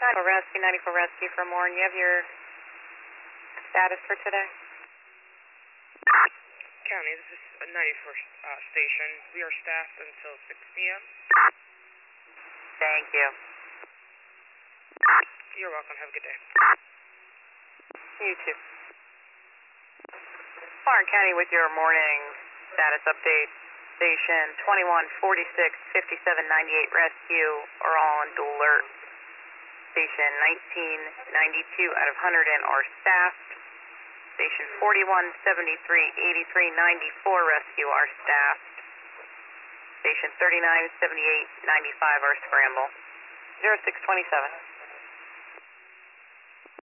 94 Rescue from Warren. You have your status for today? County, this is a 91st station. We are staffed until 6 p.m. Thank you. You're welcome. Have a good day. You too. Warren County with your morning status update. Station 2146, 5798 Rescue are all on dual alert. Station 1992 out of 100 are staffed. Station 4173, 8394 Rescue are staffed. Station 3978, 95 are scramble. 0627.